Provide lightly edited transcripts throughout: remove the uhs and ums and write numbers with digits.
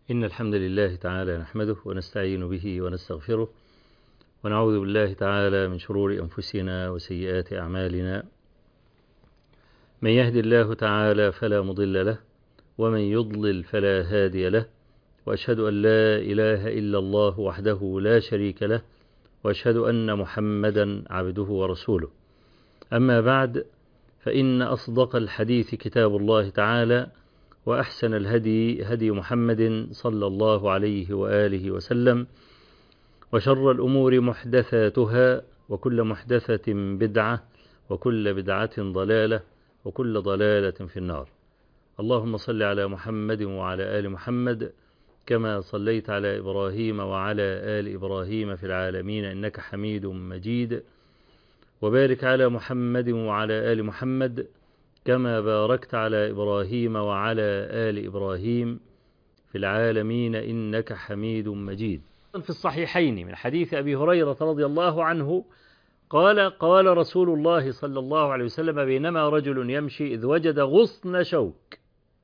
إن الحمد لله تعالى نحمده ونستعين به ونستغفره ونعوذ بالله تعالى من شرور أنفسنا وسيئات أعمالنا. من يهد الله تعالى فلا مضل له ومن يضلل فلا هادي له، وأشهد أن لا إله إلا الله وحده لا شريك له، وأشهد أن محمدا عبده ورسوله. أما بعد، فإن أصدق الحديث كتاب الله تعالى، وأحسن الهدي هدي محمد صلى الله عليه وآله وسلم، وشر الأمور محدثاتها، وكل محدثة بدعة، وكل بدعة ضلالة، وكل ضلالة في النار. اللهم صل على محمد وعلى آل محمد كما صليت على إبراهيم وعلى آل إبراهيم في العالمين إنك حميد مجيد، وبارك على محمد وعلى آل محمد كما باركت على إبراهيم وعلى آل إبراهيم في العالمين إنك حميد مجيد. في الصحيحين من حديث أبي هريرة رضي الله عنه قال رسول الله صلى الله عليه وسلم: بينما رجل يمشي إذ وجد غصن شوك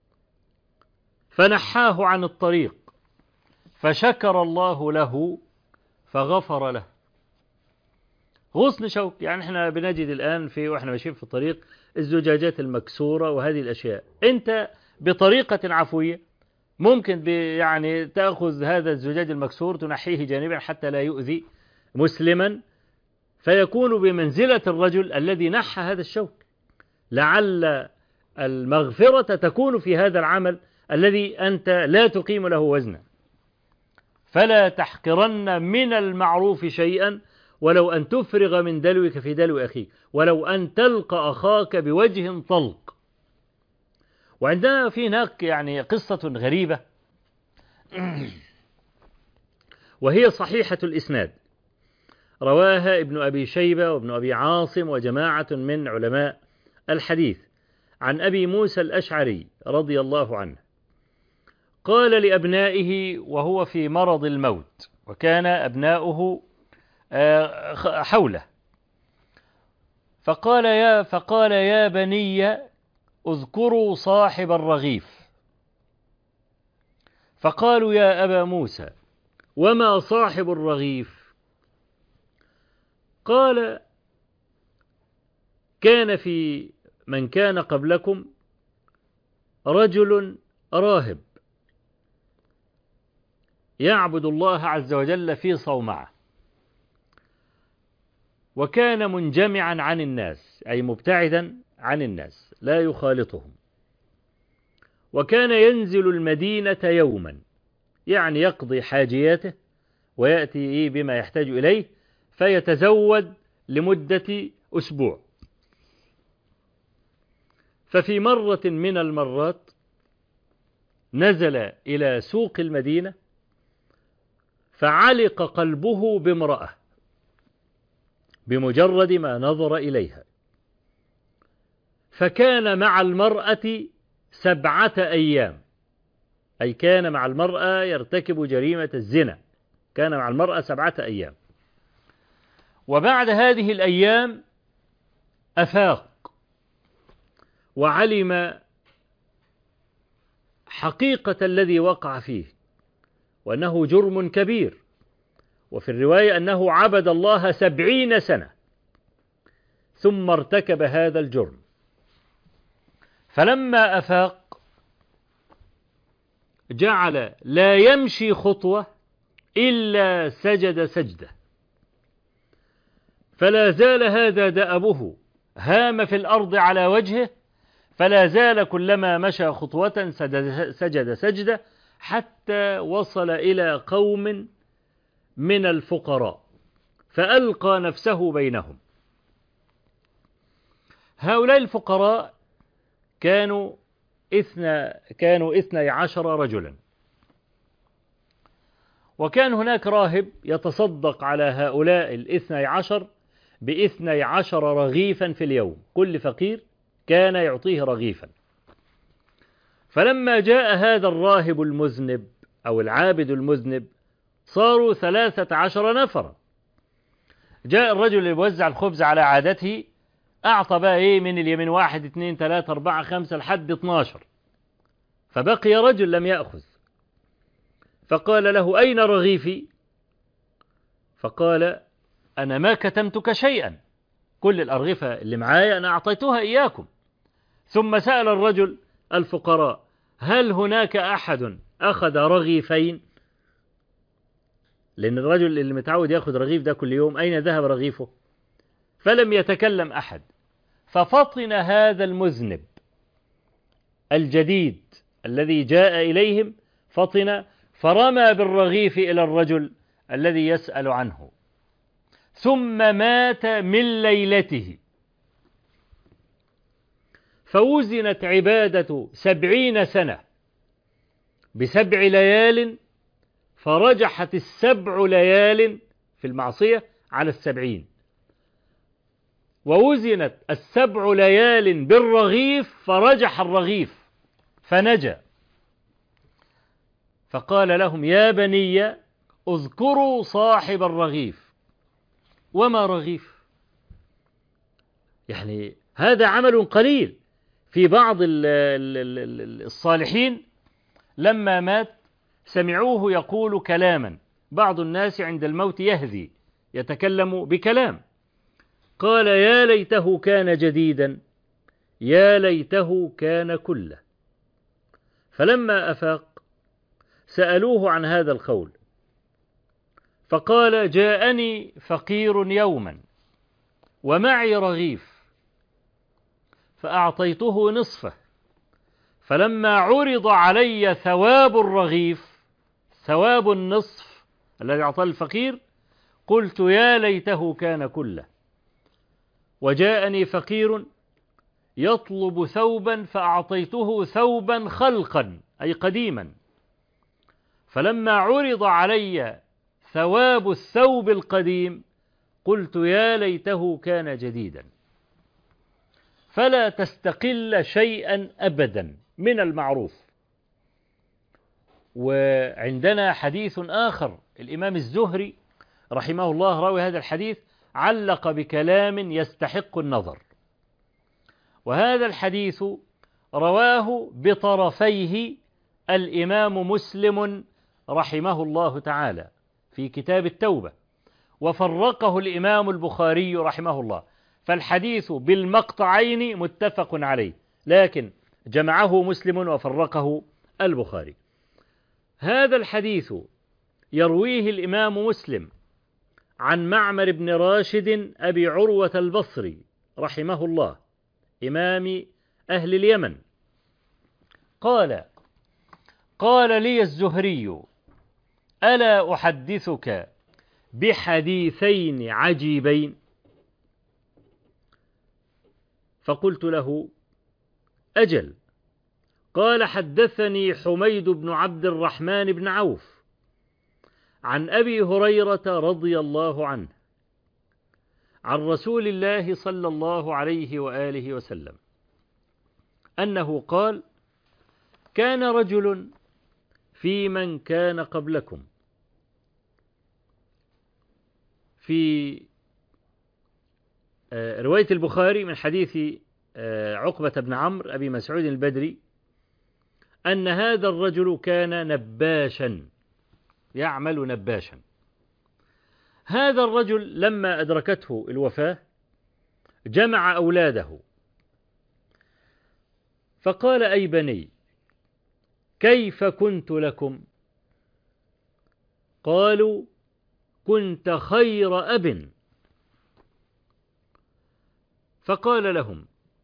فنحاه عن الطريق فشكر الله له فغفر له. غصن شوك يعني احنا بنجد الآن واحنا ماشيين في الطريق الزجاجات المكسورة وهذه الأشياء، أنت بطريقة عفوية ممكن يعني تأخذ هذا الزجاج المكسور تنحيه جانبا حتى لا يؤذي مسلما، فيكون بمنزلة الرجل الذي نحى هذا الشوك. لعل المغفرة تكون في هذا العمل الذي أنت لا تقيم له وزنا. فلا تحقرن من المعروف شيئا ولو أن تفرغ من دلوك في دلو أخيك، ولو أن تلقى أخاك بوجه طلق. وعندنا في هناك يعني قصة غريبة وهي صحيحة الإسناد، رواها ابن أبي شيبة وابن أبي عاصم وجماعة من علماء الحديث عن أبي موسى الأشعري رضي الله عنه. قال لأبنائه وهو في مرض الموت، وكان أبناؤه حوله، فقال يا بني اذكروا صاحب الرغيف. فقالوا يا أبا موسى وما صاحب الرغيف؟ قال كان في من كان قبلكم رجل راهب يعبد الله عز وجل في صومعة، وكان منجمعا عن الناس أي مبتعدا عن الناس لا يخالطهم، وكان ينزل المدينة يوما يعني يقضي حاجياته ويأتي بما يحتاج إليه فيتزود لمدة أسبوع. ففي مرة من المرات نزل إلى سوق المدينة فعلق قلبه بامرأة بمجرد ما نظر إليها، فكان مع المرأة 7 أيام، أي كان مع المرأة يرتكب جريمة الزنا، كان مع المرأة 7 أيام. وبعد هذه الأيام أفاق وعلم حقيقة الذي وقع فيه، وأنه جرم كبير، وفي الرواية أنه عبد الله 70 سنة ثم ارتكب هذا الجرم. فلما أفاق جعل لا يمشي خطوة إلا سجد سجدة، فلا زال هذا دأبه، هام في الأرض على وجهه، فلا زال كلما مشى خطوة سجد سجدة، حتى وصل إلى قوم من الفقراء فألقى نفسه بينهم. هؤلاء الفقراء كانوا 12 رجلا، وكان هناك راهب يتصدق على هؤلاء 12 ب12 رغيفا في اليوم، كل فقير كان يعطيه رغيفا. فلما جاء هذا الراهب المذنب أو العابد المذنب صاروا 13 نفرا. جاء الرجل اللي يوزع الخبز على عادته، أعطى بقى من اليمين 1 2 3 4 5 لحد 12، فبقي رجل لم يأخذ. فقال له: أين رغيفي؟ فقال: أنا ما كتمتك شيئا، كل الأرغفة اللي معايا أنا أعطيتها إياكم. ثم سأل الرجل الفقراء: هل هناك أحد أخذ رغيفين؟ لأن الرجل اللي متعود يأخذ رغيف ده كل يوم أين ذهب رغيفه؟ فلم يتكلم أحد. ففطن هذا المذنب الجديد الذي جاء إليهم، فطن فرمى بالرغيف إلى الرجل الذي يسأل عنه، ثم مات من ليلته. فوزنت عبادة 70 سنة ب7 ليال، فرجحت 7 ليال في المعصية على 70، ووزنت 7 ليال بالرغيف فرجح الرغيف فنجا. فقال لهم: يا بني اذكروا صاحب الرغيف. وما رغيف؟ يعني هذا عمل قليل. في بعض الصالحين لما مات سمعوه يقول كلاما، بعض الناس عند الموت يهذي يتكلم بكلام، قال: يا ليته كان جديدا، يا ليته كان كله. فلما أفاق سألوه عن هذا القول، فقال: جاءني فقير يوما ومعي رغيف فأعطيته نصفه، فلما عرض علي ثواب الرغيف، ثواب النصف الذي أعطاه الفقير، قلت: يا ليته كان كله. وجاءني فقير يطلب ثوبا فأعطيته ثوبا خلقا أي قديما، فلما عرض علي ثواب الثوب القديم قلت: يا ليته كان جديدا. فلا تستقل شيئا أبدا من المعروف. وعندنا حديث آخر، الإمام الزهري رحمه الله روى هذا الحديث، علق بكلام يستحق النظر. وهذا الحديث رواه بطرفيه الإمام مسلم رحمه الله تعالى في كتاب التوبة، وفرقه الإمام البخاري رحمه الله، فالحديث بالمقطعين متفق عليه، لكن جمعه مسلم وفرقه البخاري. هذا الحديث يرويه الإمام مسلم عن معمر بن راشد أبي عروة البصري رحمه الله، إمام أهل اليمن، قال لي الزهري: ألا أحدثك بحديثين عجيبين؟ فقلت له: أجل. قال: حدثني حميد بن عبد الرحمن بن عوف عن أبي هريرة رضي الله عنه عن رسول الله صلى الله عليه وآله وسلم أنه قال: كان رجل في من كان قبلكم، في رواية البخاري من حديث عقبة بن عمرو أبي مسعود البدري، أن هذا الرجل كان نباشا، يعمل نباشا. هذا الرجل لما أدركته الوفاة جمع أولاده فقال: أي بني، كيف كنت لكم؟ قالوا: كنت خير أب. فقال لهم: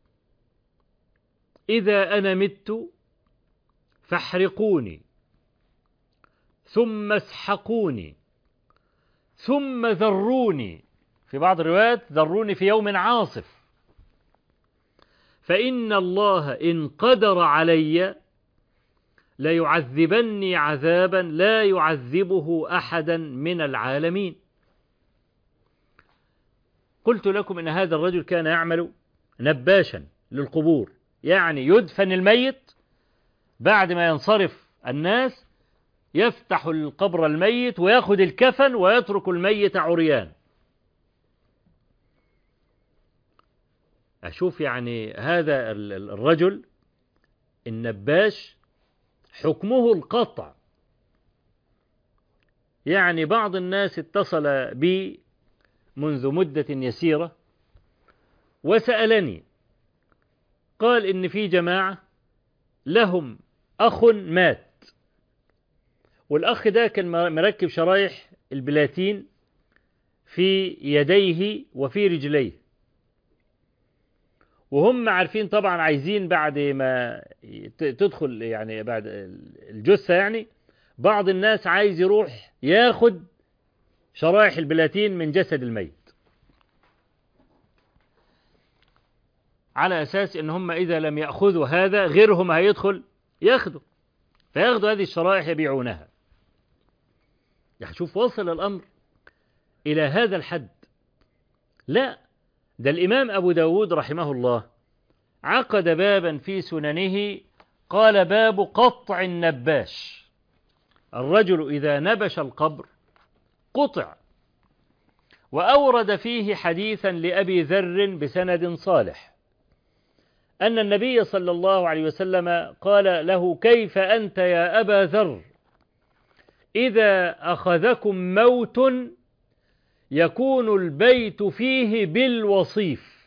إذا أنا مت فاحرقوني، ثم اسحقوني، ثم ذروني، في بعض الروايات ذروني في يوم عاصف، فإن الله إن قدر علي ليعذبني عذابا لا يعذبه أحدا من العالمين. قلت لكم إن هذا الرجل كان يعمل نباشا للقبور، يعني يدفن الميت بعد ما ينصرف الناس، يفتح القبر الميت ويأخذ الكفن ويترك الميت عريان. أشوف يعني هذا الرجل النباش حكمه القطع، يعني بعض الناس اتصل بي منذ مدة يسيرة وسألني، قال إن في جماعة لهم أخ مات، والأخ ده كان مركب شرايح البلاتين في يديه وفي رجليه، وهم عارفين طبعا عايزين بعد ما تدخل يعني بعد الجثة، يعني بعض الناس عايز يروح ياخد شرايح البلاتين من جسد الميت على أساس إن هم إذا لم يأخذوا هذا غيرهم هيدخل ياخدوا، فياخدوا هذه الشرائح يبيعونها. يعني شوف وصل الأمر إلى هذا الحد. لا، ده الإمام أبو داود رحمه الله عقد بابا في سننه قال: باب قطع النباش. الرجل إذا نبش القبر قطع. وأورد فيه حديثا لأبي ذر بسند صالح أن النبي صلى الله عليه وسلم قال له: كيف أنت يا أبا ذر إذا أخذكم موت يكون البيت فيه بالوصيف.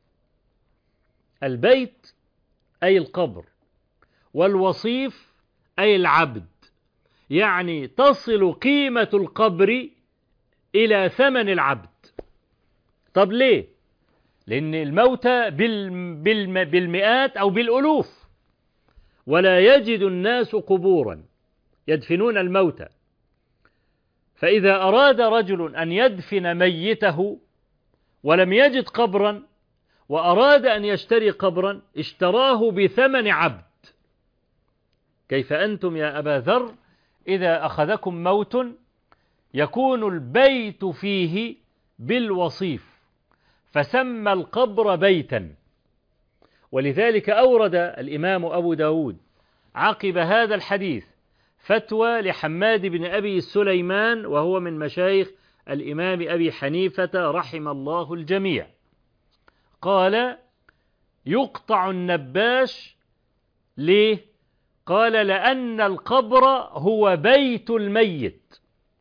البيت أي القبر، والوصيف أي العبد، يعني تصل قيمة القبر إلى ثمن العبد. طب ليه؟ لأن الموتى بالمئات أو بالألوف، ولا يجد الناس قبورا يدفنون الموتى، فإذا أراد رجل أن يدفن ميته ولم يجد قبرا وأراد أن يشتري قبرا اشتراه بثمن عبد. كيف أنتم يا أبا ذر إذا أخذكم موت يكون البيت فيه بالوصيف، فسمى القبر بيتا. ولذلك أورد الإمام أبو داود عقب هذا الحديث فتوى لحماد بن أبي سليمان، وهو من مشايخ الإمام أبي حنيفة رحم الله الجميع. قال: يقطع النباش. ليه؟ قال: لأن القبر هو بيت الميت.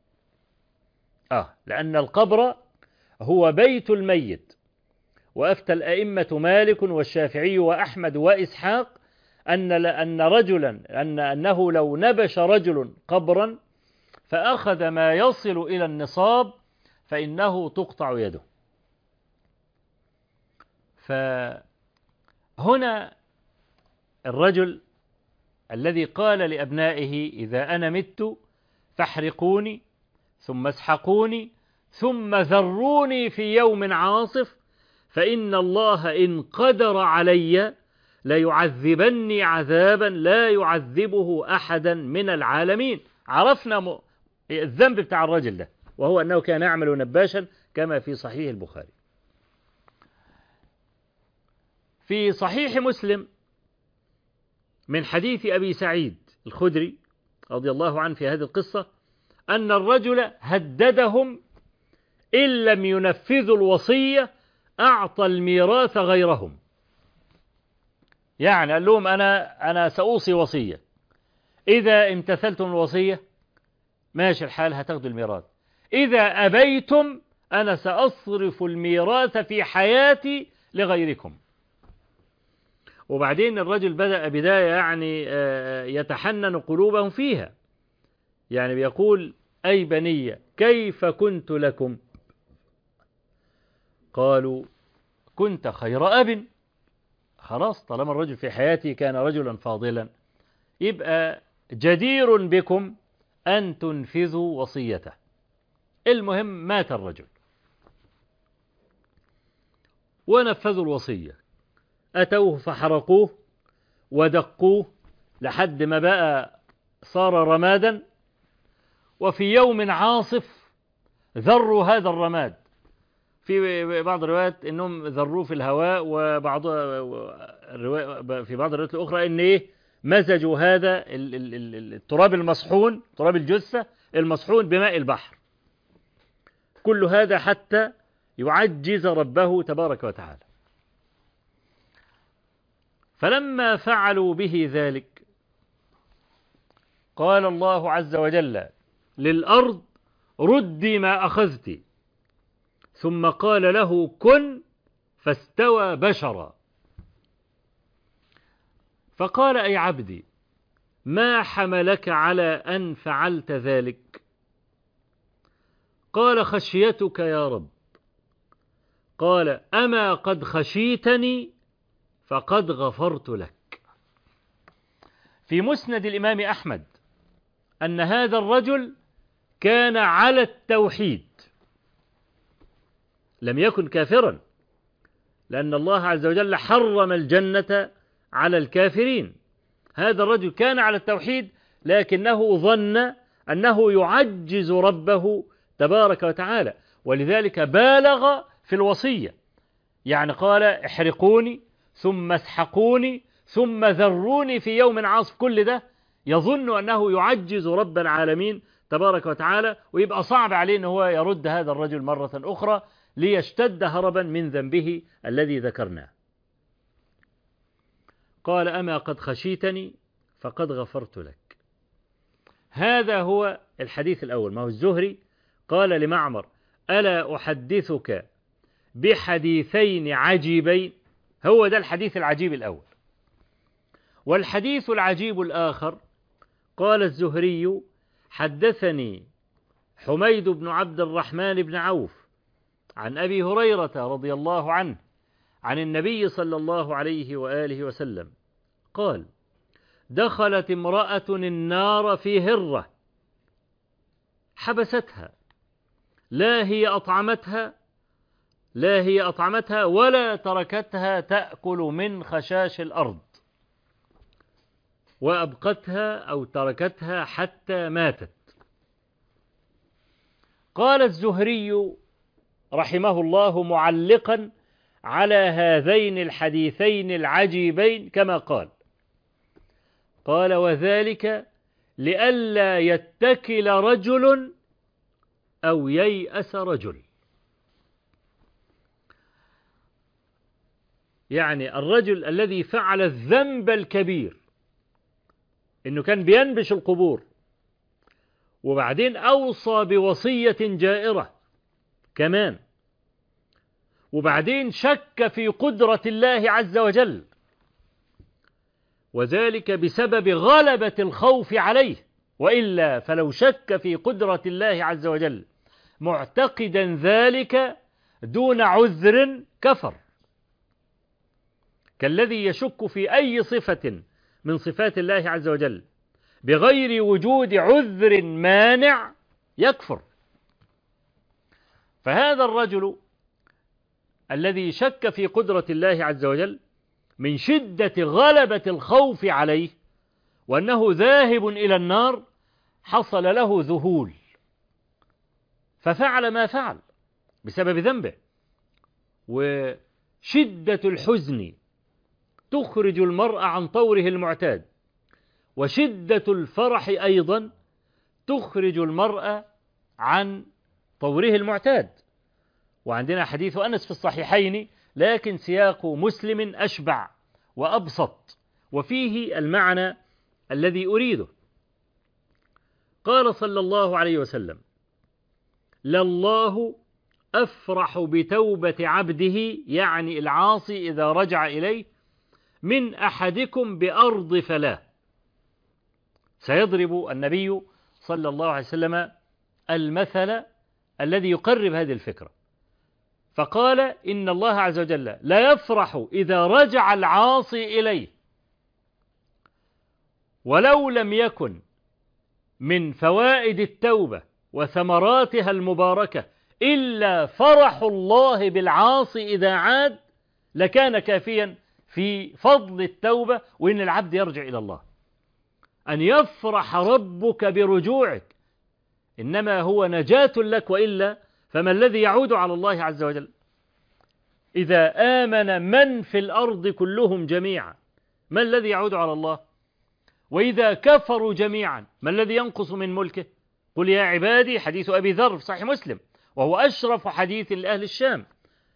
لأن القبر هو بيت الميت. وأفتى الأئمة مالك والشافعي وأحمد وإسحاق أنه لو نبش رجل قبرا فأخذ ما يصل إلى النصاب فإنه تقطع يده. فهنا الرجل الذي قال لأبنائه: إذا أنا مت فاحرقوني ثم اسحقوني ثم ذروني في يوم عاصف، فإن الله إن قدر علي ليعذبني عذابا لا يعذبه أحدا من العالمين. عرفنا الذنب بتاع الرجل ده، وهو أنه كان يعمل نباشا كما في صحيح البخاري. في صحيح مسلم من حديث أبي سعيد الخدري رضي الله عنه في هذه القصة أن الرجل هددهم إن لم ينفذوا الوصية أعطى الميراث غيرهم. يعني قال لهم: أنا سأوصي وصية، إذا امتثلتم الوصية ماشي الحال هتاخدوا الميراث، إذا أبيتم أنا سأصرف الميراث في حياتي لغيركم. وبعدين الرجل بدأ بداية يعني يتحنن قلوبهم فيها، يعني بيقول: أي بني كيف كنت لكم؟ قالوا: كنت خير أب. خلاص، طالما الرجل في حياتي كان رجلا فاضلا يبقى جدير بكم أن تنفذوا وصيته. المهم مات الرجل ونفذوا الوصية، أتوه فحرقوه ودقوه لحد ما بقى صار رمادا، وفي يوم عاصف ذروا هذا الرماد. في بعض الروايات انهم ذروه في الهواء، في بعض الروايات الاخرى ان مزجوا هذا التراب المصحون، تراب الجثة المصحون بماء البحر. كل هذا حتى يعجز ربه تبارك وتعالى. فلما فعلوا به ذلك قال الله عز وجل للأرض: ردي ما أخذت، ثم قال له كن فاستوى بشرا. فقال أي عبدي ما حملك على أن فعلت ذلك؟ قال خشيتك يا رب. قال أما قد خشيتني فقد غفرت لك. في مسند الإمام أحمد أن هذا الرجل كان على التوحيد، لم يكن كافرا، لأن الله عز وجل حرم الجنة على الكافرين. هذا الرجل كان على التوحيد، لكنه ظن أنه يعجز ربه تبارك وتعالى، ولذلك بالغ في الوصية، يعني قال احرقوني ثم اسحقوني ثم ذروني في يوم عاصف. كل ده يظن أنه يعجز رب العالمين تبارك وتعالى، ويبقى صعب عليه أنه هو يرد هذا الرجل مرة أخرى ليشتد هربا من ذنبه الذي ذكرناه. قال أما قد خشيتني فقد غفرت لك. هذا هو الحديث الأول. ما هو الزهري قال لمعمر ألا أحدثك بحديثين عجيبين؟ هو ده الحديث العجيب الأول. والحديث العجيب الآخر قال الزهري حدثني حميد بن عبد الرحمن بن عوف عن أبي هريرة رضي الله عنه عن النبي صلى الله عليه وآله وسلم قال دخلت امرأة النار في هرة حبستها، لا هي أطعمتها ولا تركتها تأكل من خشاش الأرض، وأبقتها أو تركتها حتى ماتت. قال الزهري رحمه الله معلقا على هذين الحديثين العجيبين كما قال وذلك لئلا يتكل رجل أو ييأس رجل. يعني الرجل الذي فعل الذنب الكبير إنه كان بينبش القبور، وبعدين أوصى بوصية جائرة كمان، وبعدين شك في قدرة الله عز وجل، وذلك بسبب غلبة الخوف عليه، وإلا فلو شك في قدرة الله عز وجل معتقدا ذلك دون عذر كفر، كالذي يشك في أي صفة من صفات الله عز وجل بغير وجود عذر مانع يكفر. فهذا الرجل الذي شك في قدرة الله عز وجل من شدة غلبة الخوف عليه وأنه ذاهب إلى النار حصل له ذهول، ففعل ما فعل بسبب ذنبه. وشدة الحزن تخرج المرء عن طوره المعتاد، وشدة الفرح أيضا تخرج المرء عن طوره المعتاد. وعندنا حديث أنس في الصحيحين، لكن سياق مسلم أشبع وأبسط وفيه المعنى الذي أريده. قال صلى الله عليه وسلم لله أفرح بتوبة عبده، يعني العاصي إذا رجع إليه، من أحدكم بأرض فلاه. سيضرب النبي صلى الله عليه وسلم المثل الذي يقرب هذه الفكرة، فقال إن الله عز وجل لا يفرح إذا رجع العاصي إليه، ولو لم يكن من فوائد التوبة وثمراتها المباركة إلا فرح الله بالعاصي إذا عاد، لكان كافيا في فضل التوبة وإن العبد يرجع إلى الله. أن يفرح ربك برجوعك إنما هو نجاة لك، وإلا فما الذي يعود على الله عز وجل؟ إذا آمن من في الأرض كلهم جميعا ما الذي يعود على الله؟ وإذا كفروا جميعا ما الذي ينقص من ملكه؟ قل يا عبادي، حديث أبي ذر في صحيح مسلم وهو أشرف حديث لأهل الشام،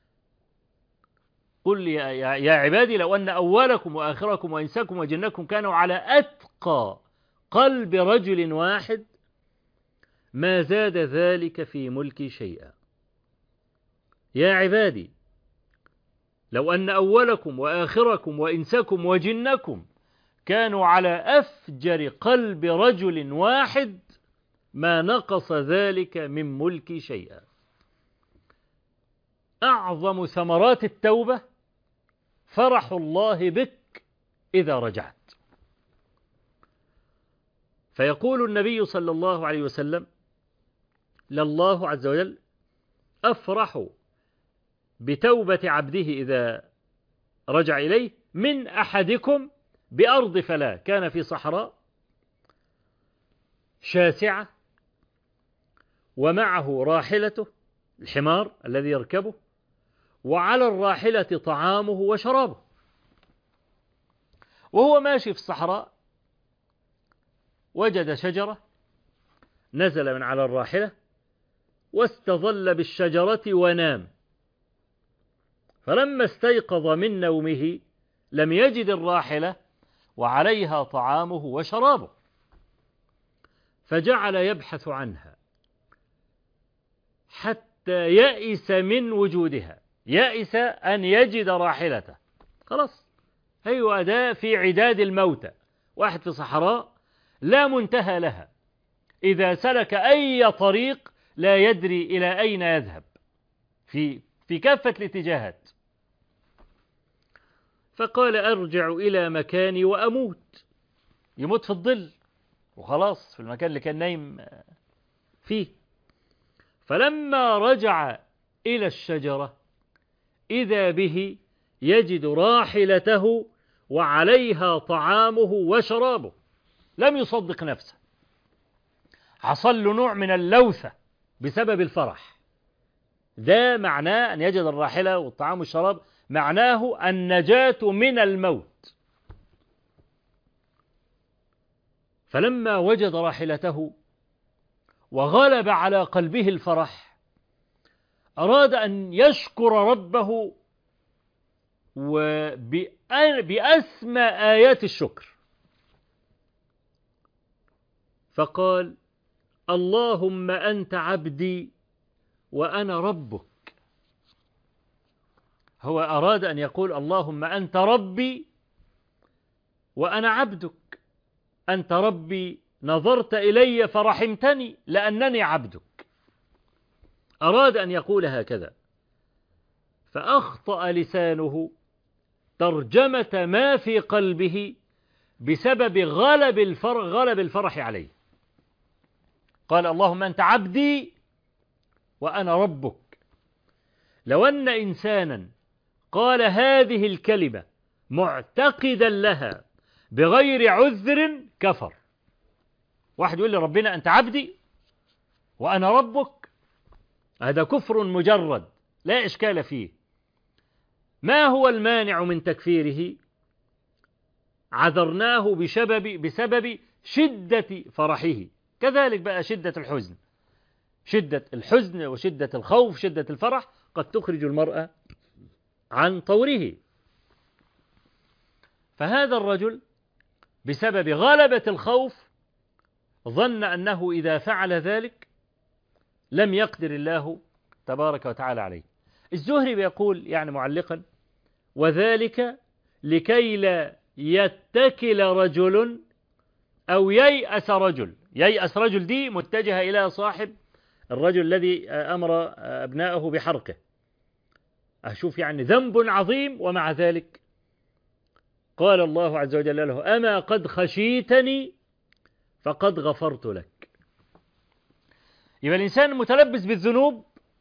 قل يا عبادي لو أن أولكم وآخركم وإنساكم وجنكم كانوا على أتقى قلب رجل واحد ما زاد ذلك في ملكي شيئا. يا عبادي لو أن أولكم وآخركم وإنسكم وجنكم كانوا على أفجر قلب رجل واحد ما نقص ذلك من ملكي شيئا. أعظم ثمرات التوبة فرح الله بك إذا رجعت. فيقول النبي صلى الله عليه وسلم: لله عز وجل أفرح بتوبة عبده إذا رجع إليه من أحدكم بأرض فلا كان في صحراء شاسعة ومعه راحلته الحمار الذي يركبه، وعلى الراحلة طعامه وشرابه، وهو ماشي في الصحراء وجد شجرة نزل من على الراحلة واستظل بالشجرة ونام، فلما استيقظ من نومه لم يجد الراحلة وعليها طعامه وشرابه، فجعل يبحث عنها حتى يئس من وجودها، يئس أن يجد راحلته. خلاص هي أداة في عداد الموتى، واحد في صحراء لا منتهى لها، إذا سلك أي طريق لا يدري إلى أين يذهب في كافة الاتجاهات. فقال: أرجع إلى مكاني وأموت، يموت في الظل وخلاص في المكان اللي كان نايم فيه. فلما رجع إلى الشجرة إذا به يجد راحلته وعليها طعامه وشرابه، لم يصدق نفسه، حصل له نوع من اللوثة بسبب الفرح. ده معناه أن يجد الراحلة والطعام والشراب، معناه النجاة من الموت. فلما وجد راحلته وغلب على قلبه الفرح أراد أن يشكر ربه بأسمى آيات الشكر، فقال: اللهم أنت عبدي وأنا ربك. هو أراد أن يقول: اللهم أنت ربي وأنا عبدك، أنت ربي نظرت إلي فرحمتني لأنني عبدك. أراد أن يقول هكذا، فأخطأ لسانه ترجمة ما في قلبه بسبب غلب الفرح عليه. قال: اللهم أنت عبدي وأنا ربك. لو أن إنسانا قال هذه الكلمة معتقدا لها بغير عذر كفر. واحد يقول لي: ربنا أنت عبدي وأنا ربك، هذا كفر مجرد لا إشكال فيه. ما هو المانع من تكفيره؟ عذرناه بسبب شدة فرحه. كذلك بقى شدة الحزن وشدة الخوف، شدة الفرح قد تخرج المرأة عن طوره. فهذا الرجل بسبب غلبة الخوف ظن أنه إذا فعل ذلك لم يقدر الله تبارك وتعالى عليه. الزهري بيقول يعني معلقا: وذلك لكي لا يتكل رجل أو ييأس رجل. ييأس رجل دي متجهة إلى صاحب الرجل الذي أمر أبناءه بحرقه. أشوف يعني ذنب عظيم ومع ذلك قال الله عز وجل له: أما قد خشيتني فقد غفرت لك. يبقى الإنسان المتلبس بالذنوب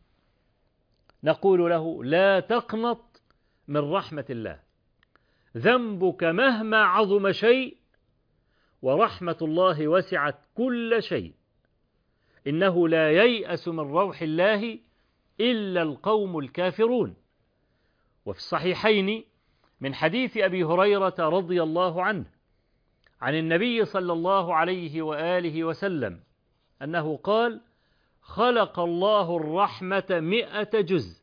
نقول له: لا تقنط من رحمة الله، ذنبك مهما عظم شيء ورحمة الله وسعت كل شيء، إنه لا ييأس من روح الله إلا القوم الكافرون. وفي الصحيحين من حديث أبي هريرة رضي الله عنه عن النبي صلى الله عليه وآله وسلم أنه قال: خلق الله الرحمة 100 جزء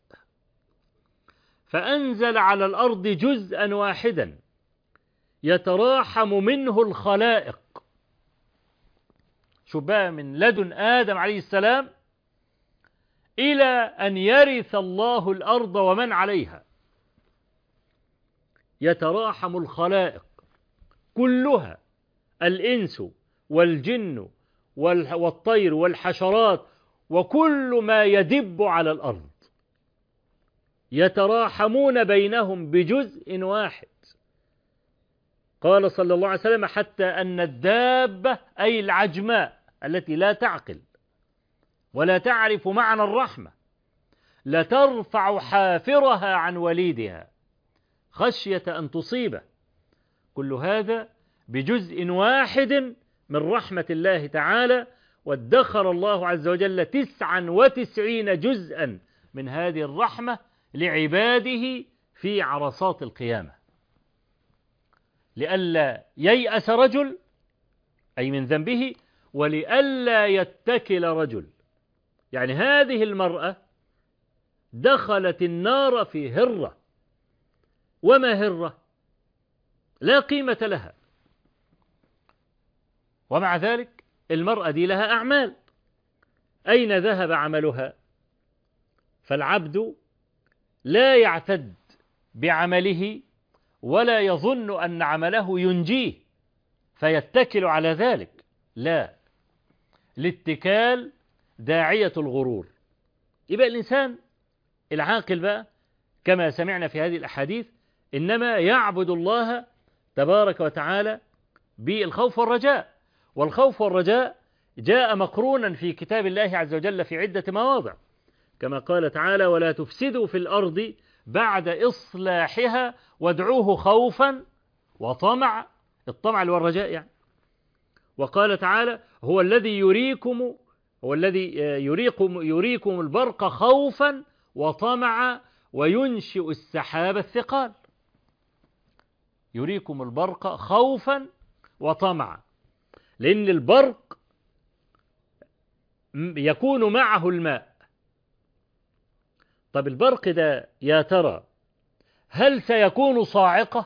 فأنزل على الأرض جزءا واحدا يتراحم منه الخلائق. شوف بقى من لدن آدم عليه السلام إلى أن يرث الله الأرض ومن عليها، يتراحم الخلائق كلها، الإنس والجن والطير والحشرات وكل ما يدب على الأرض، يتراحمون بينهم بجزء واحد. قال صلى الله عليه وسلم: حتى أن الدابة أي العجماء التي لا تعقل ولا تعرف معنى الرحمة لترفع حافرها عن وليدها خشية أن تصيبه، كل هذا بجزء واحد من رحمة الله تعالى. وادخر الله عز وجل 99 جزءا من هذه الرحمة لعباده في عرصات القيامة، لئلا ييأس رجل أي من ذنبه، ولئلا يتكل رجل. يعني هذه المرأة دخلت النار في هرة، وما هرة؟ لا قيمة لها، ومع ذلك المرأة دي لها أعمال، أين ذهب عملها؟ فالعبد لا يعتد بعمله ولا يظن أن عمله ينجيه فيتكل على ذلك، لا، الاتكال داعية الغرور. يبقى الإنسان العاقل بقى كما سمعنا في هذه الأحاديث إنما يعبد الله تبارك وتعالى بالخوف والرجاء، والخوف والرجاء جاء مقرونا في كتاب الله عز وجل في عدة مواضع، كما قال تعالى: ولا تفسدوا في الأرض بعد إصلاحها وادعوه خوفا وطمعا، الطمع والرجاء يعني. وقال تعالى: هو الذي يريكم البرق خوفا وطمعا وينشئ السحاب الثقال. يريكم البرق خوفا وطمعا، لأن البرق يكون معه الماء. طب البرق ده يا ترى هل سيكون صاعقة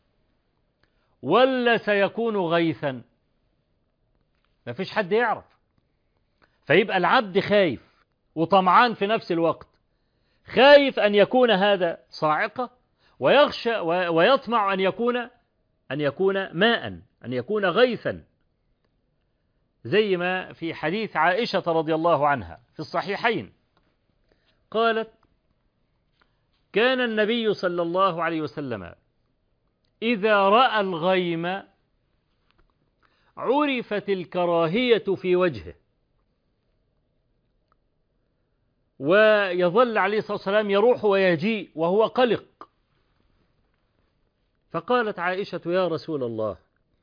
ولا سيكون غيثا؟ ما فيش حد يعرف. فيبقى العبد خايف وطمعان في نفس الوقت، خايف أن يكون هذا صاعقة ويخشى ويطمع أن يكون ماء، أن يكون غيثا، زي ما في حديث عائشة رضي الله عنها في الصحيحين قالت: كان النبي صلى الله عليه وسلم إذا رأى الغيم عرفت الكراهية في وجهه، ويظل عليه الصلاة والسلام يروح ويجيء وهو قلق. فقالت عائشة: يا رسول الله،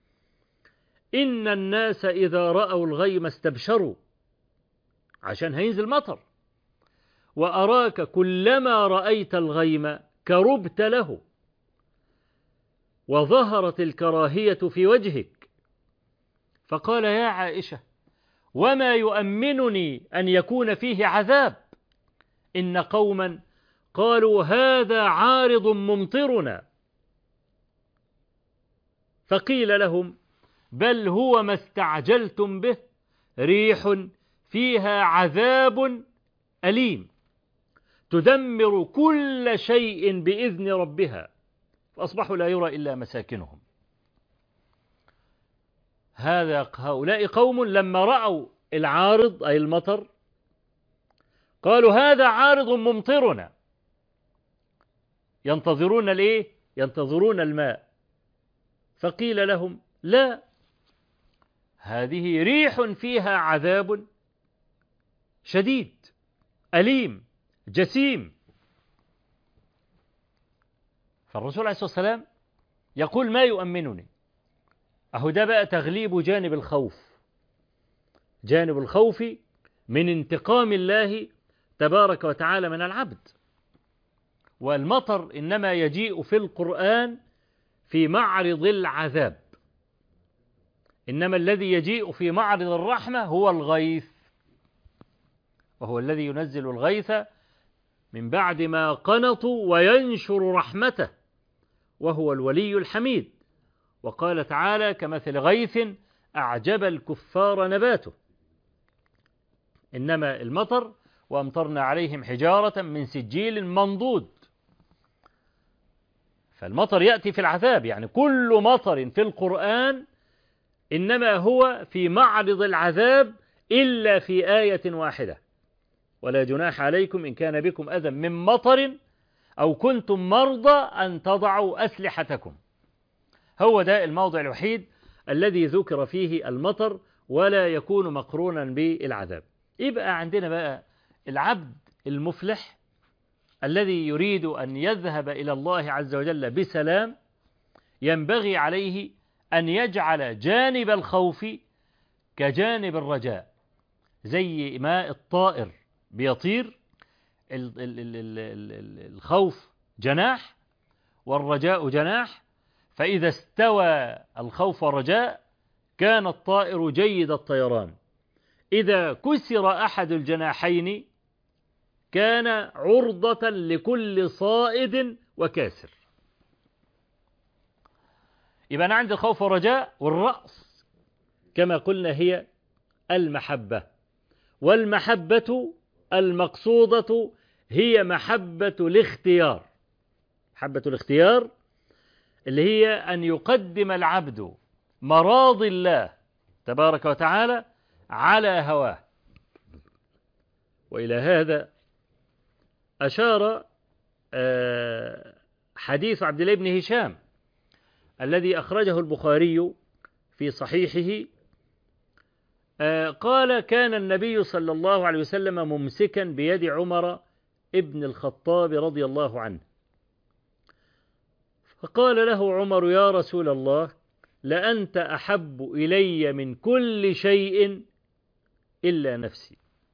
إن الناس إذا رأوا الغيم استبشروا، عشان هينزل مطر، وأراك كلما رأيت الغيم كربت له وظهرت الكراهية في وجهك. فقال: يا عائشة، وما يؤمنني أن يكون فيه عذاب؟ إن قوما قالوا هذا عارض ممطرنا، فقيل لهم: بل هو ما استعجلتم به، ريح فيها عذاب أليم تدمر كل شيء بإذن ربها، فأصبحوا لا يرى إلا مساكنهم. هؤلاء قوم لما رأوا العارض أي المطر قالوا هذا عارض ممطرنا، ينتظرون الإيه؟ ينتظرون الماء. فقيل لهم: لا، هذه ريح فيها عذاب شديد أليم جسيم. فالرسول عليه الصلاة والسلام يقول: ما يؤمنني. أهو ده بقى تغليب جانب الخوف، جانب الخوف من انتقام الله تبارك وتعالى من العبد. والمطر إنما يجيء في القرآن في معرض العذاب، إنما الذي يجيء في معرض الرحمة هو الغيث، وهو الذي ينزل الغيث من بعد ما قنطوا وينشر رحمته، وهو الولي الحميد. وقال تعالى: كمثل غيث أعجب الكفار نباته إنما المطر وأمطرنا عليهم حجارة من سجيل منضود. فالمطر يأتي في العذاب، يعني كل مطر في القرآن إنما هو في معرض العذاب إلا في آية واحدة: ولا جناح عليكم إن كان بكم أذى من مطر أو كنتم مرضى أن تضعوا أسلحتكم. هو ده الموضع الوحيد الذي ذكر فيه المطر ولا يكون مقرونا بالعذاب. يبقى عندنا بقى العبد المفلح الذي يريد أن يذهب إلى الله عز وجل بسلام، ينبغي عليه أن يجعل جانب الخوف كجانب الرجاء. زي ما الطائر بيطير، الخوف جناح والرجاء جناح، فإذا استوى الخوف والرجاء كان الطائر جيد الطيران. إذا كسر أحد الجناحين كان عرضة لكل صائد وكاسر. يبقى أنا عندي الخوف والرجاء، والرأس كما قلنا هي المحبة، والمحبة المقصودة هي محبة الاختيار. محبة الاختيار اللي هي أن يقدم العبد مراضي الله تبارك وتعالى على هواه. وإلى هذا أشار حديث عبد الله بن هشام الذي أخرجه البخاري في صحيحه. قال: كان النبي صلى الله عليه وسلم ممسكا بيد عمر ابن الخطاب رضي الله عنه، فقال له عمر: يا رسول الله، لأنت أحب إلي من كل شيء إلا نفسي.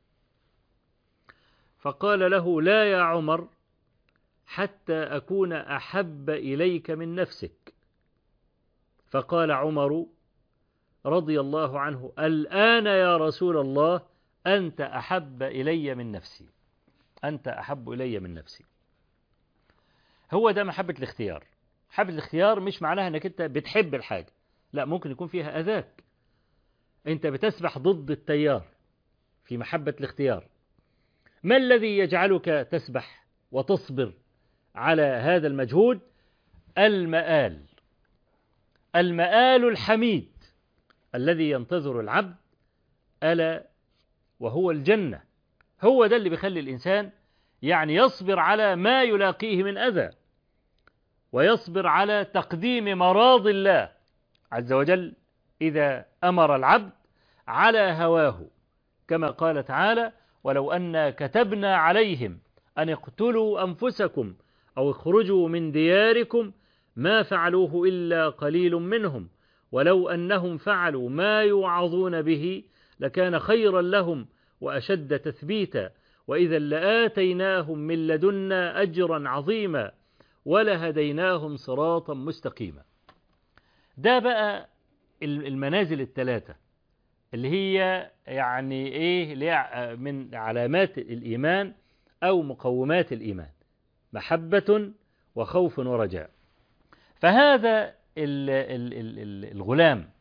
فقال له: لا يا عمر، حتى أكون أحب إليك من نفسك. فقال عمر رضي الله عنه: الآن يا رسول الله أنت أحب إلي من نفسي، أنت أحب إلي من نفسي. هو ده محبة الاختيار. محبة الاختيار مش معناها أنك أنت بتحب الحاجة، لا، ممكن يكون فيها أذاك. أنت بتسبح ضد التيار في محبة الاختيار. ما الذي يجعلك تسبح وتصبر على هذا المجهود؟ المآل، المآل الحميد الذي ينتظر العبد، ألا وهو الجنة. هو ده اللي بيخلي الإنسان يعني يصبر على ما يلاقيه من أذى، ويصبر على تقديم مراضي الله عز وجل إذا أمر العبد على هواه، كما قال تعالى: ولو أن كتبنا عليهم أن اقتلوا أنفسكم أو اخرجوا من دياركم ما فعلوه إلا قليل منهم ولو أنهم فعلوا ما يوعظون به لكان خيرا لهم وأشد تثبيتا وإذا لآتيناهم من لدنا أجرا عظيما ولهديناهم صراطا مستقيما. ده بقى المنازل الثلاثة اللي هي يعني إيه من علامات الإيمان أو مقومات الإيمان: محبة وخوف ورجاء. فهذا الغلام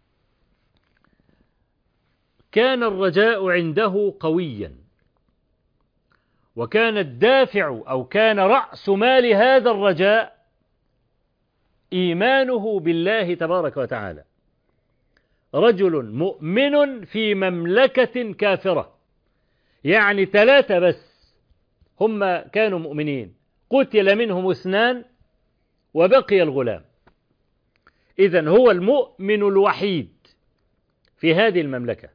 كان الرجاء عنده قويا، وكان الدافع أو كان رأس مال هذا الرجاء إيمانه بالله تبارك وتعالى. رجل مؤمن في مملكة كافرة، يعني 3 بس هم كانوا مؤمنين، قتل منهم 2 وبقي الغلام. إذن هو المؤمن الوحيد في هذه المملكة.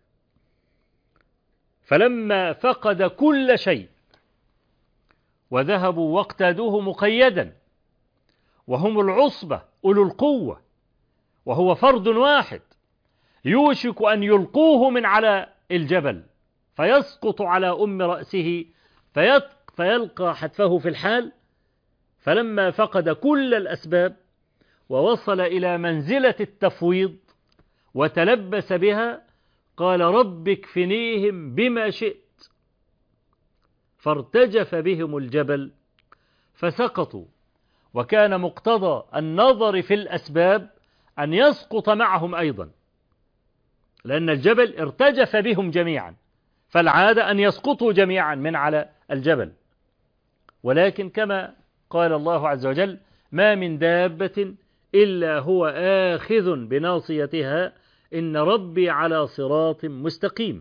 فلما فقد كل شيء وذهبوا واقتادوه مقيدا وهم العصبة أولو القوة وهو فرد واحد، يوشك أن يلقوه من على الجبل فيسقط على رأسه فيلقى حتفه في الحال. فلما فقد كل الأسباب ووصل إلى منزلة التفويض وتلبس بها قال: رب اكفنيهم بما شئت. فارتجف بهم الجبل فسقطوا، وكان مقتضى النظر في الأسباب أن يسقط معهم أيضا، لأن الجبل ارتجف بهم جميعا فالعادة أن يسقطوا جميعا من على الجبل، ولكن كما قال الله عز وجل: ما من دابة إلا هو آخذ بناصيتها إن ربي على صراط مستقيم.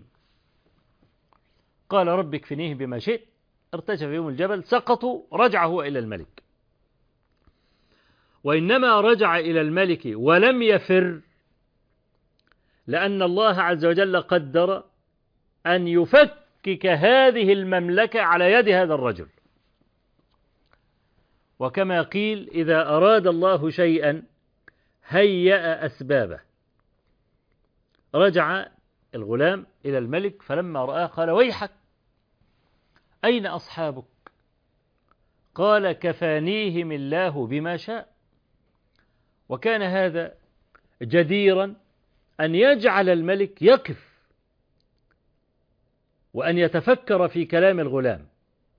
قال: رب اكفنيه بما شئت. ارتجف بهم الجبل، سقطوا، رجع هو إلى الملك. وإنما رجع إلى الملك ولم يفر لأن الله عز وجل قدر أن يفكك هذه المملكة على يد هذا الرجل. وكما قيل: إذا أراد الله شيئا هيأ أسبابه. رجع الغلام إلى الملك، فلما رآه قال: ويحك، أين أصحابك؟ قال: كفانيهم الله بما شاء. وكان هذا جديرا أن يجعل الملك يقف وأن يتفكر في كلام الغلام،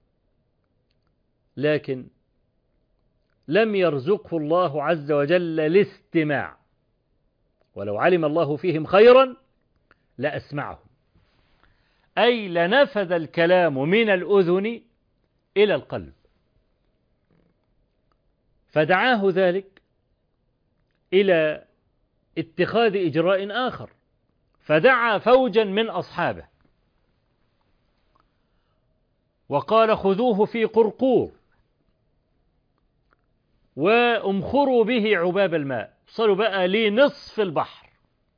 لكن لم يرزقه الله عز وجل الاستماع، ولو علم الله فيهم خيرا لأسمعهم، أي لنفذ الكلام من الأذن إلى القلب. فدعاه ذلك إلى اتخاذ إجراء آخر، فدعا فوجا من أصحابه وقال: خذوه في قرقور وامخروا به عباب الماء، وصلوا بقى لنصف البحر،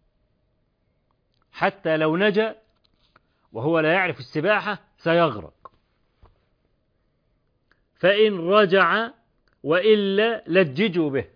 حتى لو نجا وهو لا يعرف السباحة سيغرق، فإن رجع وإلا لججوا به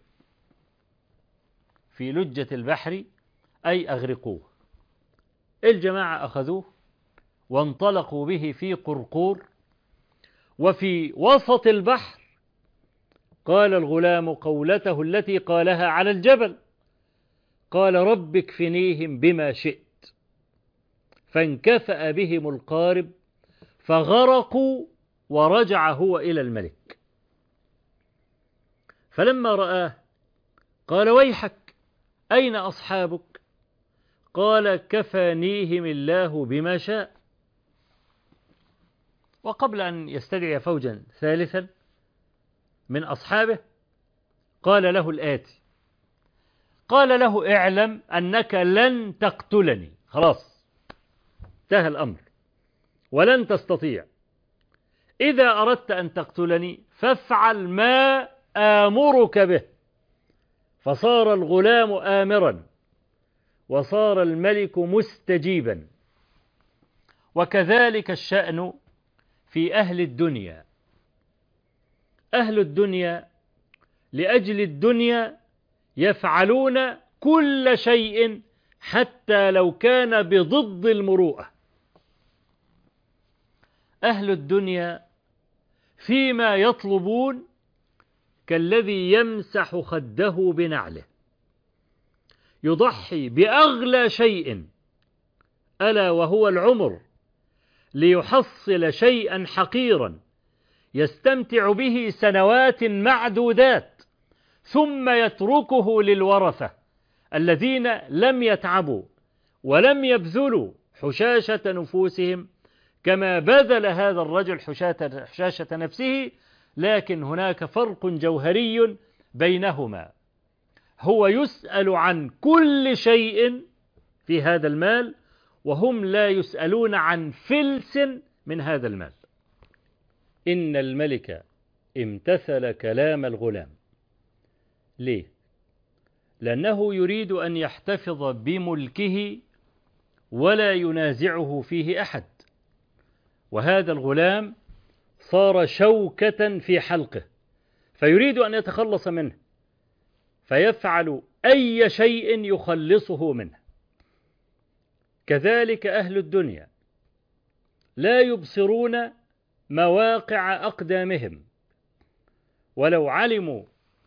في لجة البحر، أي أغرقوه. الجماعة أخذوه وانطلقوا به في قرقور، وفي وسط البحر قال الغلام قولته التي قالها على الجبل، قال: رب اكفنيهم بما شئت. فانكفأ بهم القارب فغرقوا، ورجع هو إلى الملك. فلما رآه قال: ويحك، أين أصحابك؟ قال: كفانيهم الله بما شاء. وقبل أن يستدعي فوجا ثالثا من أصحابه قال له الآتي: قال له: اعلم أنك لن تقتلني، خلاص انتهى الأمر، ولن تستطيع. إذا أردت أن تقتلني فافعل ما آمرك به. فصار الغلام آمرا، وصار الملك مستجيبا. وكذلك الشأن في أهل الدنيا. أهل الدنيا لأجل الدنيا يفعلون كل شيء حتى لو كان بضد المروءة. أهل الدنيا فيما يطلبون كالذي يمسح خده بنعله، يضحي بأغلى شيء ألا وهو العمر ليحصل شيئا حقيرا يستمتع به سنوات معدودات، ثم يتركه للورثة الذين لم يتعبوا ولم يبذلوا حشاشة نفوسهم كما بذل هذا الرجل حشاشة نفسه. لكن هناك فرق جوهري بينهما، هو يسأل عن كل شيء في هذا المال، وهم لا يسألون عن فلس من هذا المال. إن الملك امتثل كلام الغلام. ليه؟ لأنه يريد أن يحتفظ بملكه ولا ينازعه فيه أحد، وهذا الغلام صار شوكة في حلقه، فيريد أن يتخلص منه، فيفعل أي شيء يخلصه منه. كذلك أهل الدنيا لا يبصرون مواقع أقدامهم، ولو علموا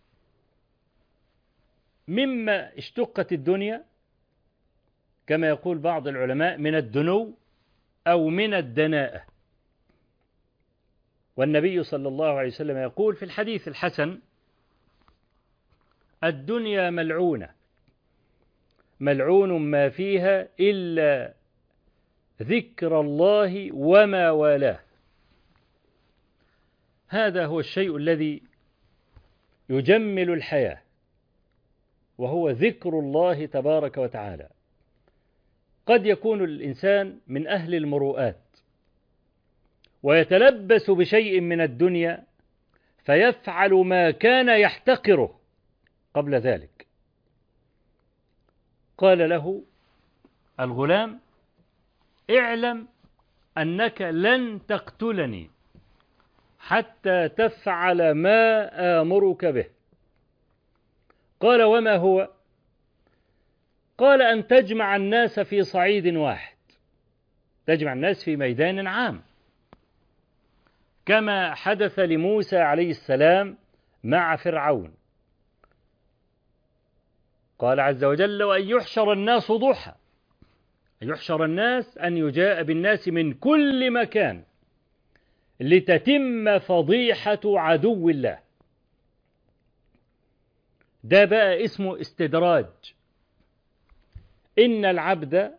مما اشتقت الدنيا، كما يقول بعض العلماء، من الدنو أو من الدناءة. والنبي صلى الله عليه وسلم يقول في الحديث الحسن: الدنيا ملعونة، ملعون ما فيها إلا ذكر الله وما والاه. هذا هو الشيء الذي يجمل الحياة، وهو ذكر الله تبارك وتعالى. قد يكون الإنسان من أهل المروءات ويتلبس بشيء من الدنيا فيفعل ما كان يحتقره قبل ذلك. قال له الغلام: اعلم أنك لن تقتلني حتى تفعل ما آمرك به. قال: وما هو؟ قال: أن تجمع الناس في صعيد واحد، تجمع الناس في ميدان عام، كما حدث لموسى عليه السلام مع فرعون. قال عز وجل: وأن يحشر الناس ضحى، أن يحشر الناس أن يجاء بالناس من كل مكان لتتم فضيحة عدو الله. ده بقى اسمه استدراج. إن العبد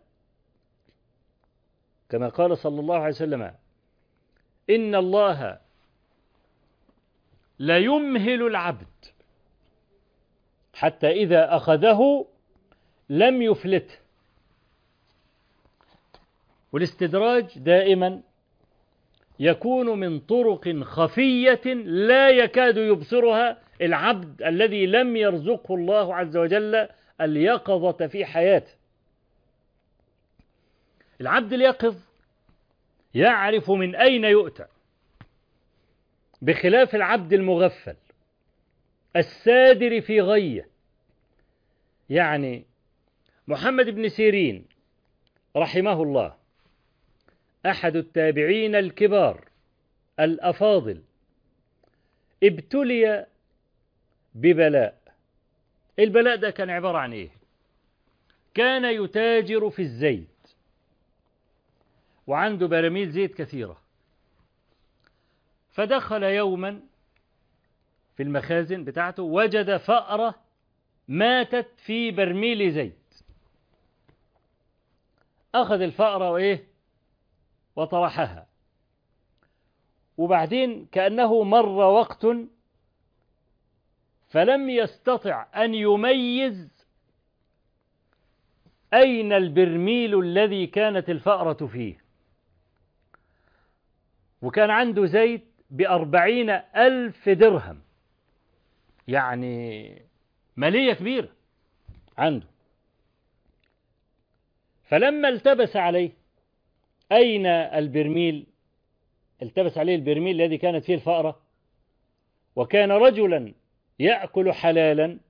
كما قال صلى الله عليه وسلم: إن الله لا يمهل العبد حتى إذا أخذه لم يفلته. والاستدراج دائما يكون من طرق خفية لا يكاد يبصرها العبد الذي لم يرزقه الله عز وجل اليقظة في حياته. العبد اليقظ يعرف من أين يؤتى، بخلاف العبد المغفل السادر في غيه. يعني محمد بن سيرين رحمه الله أحد التابعين الكبار الأفاضل، ابتلي ببلاء. البلاء ده كان عبارة عن إيه؟ كان يتاجر في الزيت وعنده براميل زيت كثيرة، فدخل يوما في المخازن بتاعته وجد فأرة ماتت في برميل زيت. أخذ الفأرة وطرحها، وبعدين كأنه مر وقت فلم يستطع أن يميز أين البرميل الذي كانت الفأرة فيه. وكان عنده زيت ب40,000 درهم، يعني مالية كبيرة عنده. فلما التبس عليه أين البرميل، التبس عليه البرميل الذي كانت فيه الفأرة، وكان رجلا يأكل حلالا،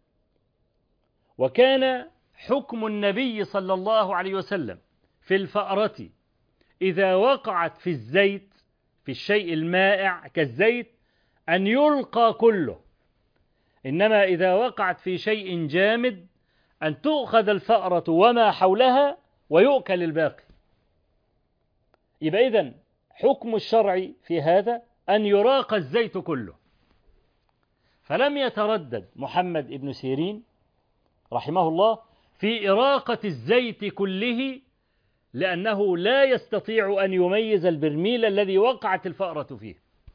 وكان حكم النبي صلى الله عليه وسلم في الفأرة إذا وقعت في الزيت، في الشيء المائع كالزيت، أن يلقى كله، إنما إذا وقعت في شيء جامد أن تؤخذ الفأرة وما حولها ويؤكل الباقي. يبقى إذن حكم الشرع في هذا أن يراق الزيت كله. فلم يتردد محمد بن سيرين رحمه الله في إراقة الزيت كله، لأنه لا يستطيع أن يميز البرميل الذي وقعت الفأرة فيه.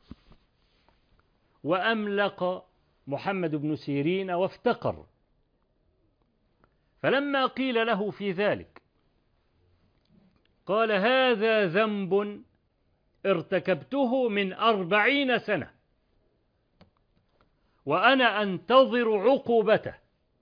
وأملق محمد بن سيرين وافتقر. فلما قيل له في ذلك قال: هذا ذنب ارتكبته من 40 سنة وأنا أنتظر عقوبته.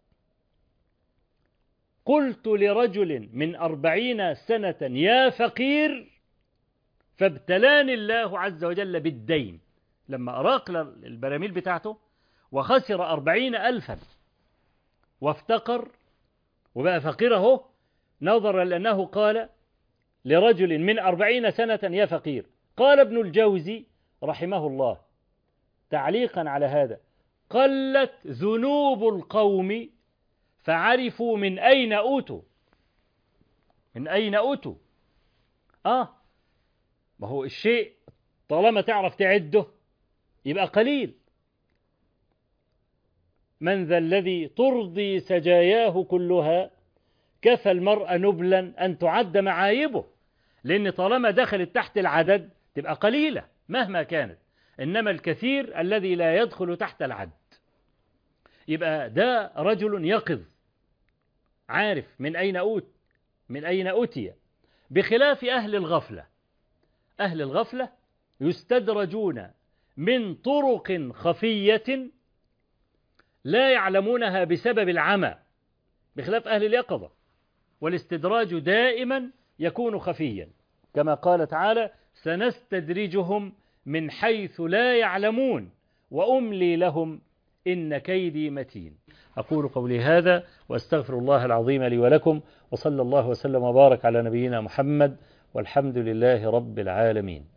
قلت لرجل من 40 سنة: يا فقير، فابتلاني الله عز وجل بالدين. لما أراق البراميل بتاعته وخسر 40,000 وافتقر وبقى فقيره، نظرا لأنه قال لرجل من 40 سنة: يا فقير. قال ابن الجوزي رحمه الله تعليقا على هذا: قلت ذنوب القوم فعرفوا من أين أوتوا. من أين أوتوا؟ ما هو الشيء طالما تعرف تعده يبقى قليل. من ذا الذي ترضي سجاياه كلها كفى المرء نبلا أن تعد معايبه. لأن طالما دخلت تحت العدد تبقى قليلة مهما كانت، إنما الكثير الذي لا يدخل تحت العد. يبقى ده رجل يقظ عارف من أين أتي، بخلاف أهل الغفلة. أهل الغفلة يستدرجون من طرق خفية لا يعلمونها بسبب العمى، بخلاف أهل اليقظة، والاستدراج دائما يكون خفيا، كما قال تعالى: سنستدرجهم من حيث لا يعلمون وأملي لهم إن كيدي متين. أقول قولي هذا وأستغفر الله العظيم لي ولكم، وصلى الله وسلم وبارك على نبينا محمد، والحمد لله رب العالمين.